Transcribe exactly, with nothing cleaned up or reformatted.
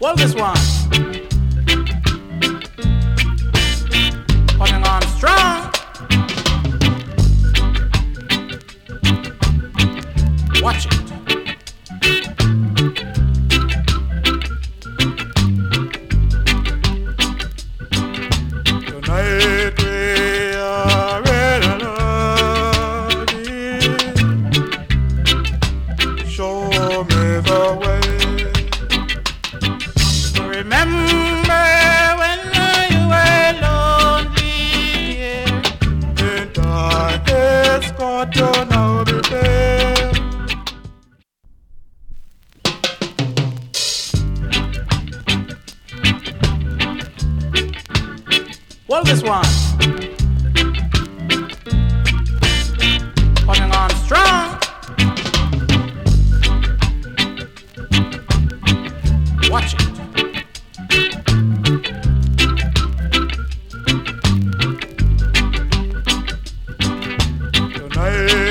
Well, this one coming on strong. Watch it. Tonight we are ready, show me the way. Remember when you were lonely, yeah. And I escort you now be there. Well, this one coming on strong. Watch it. Tonight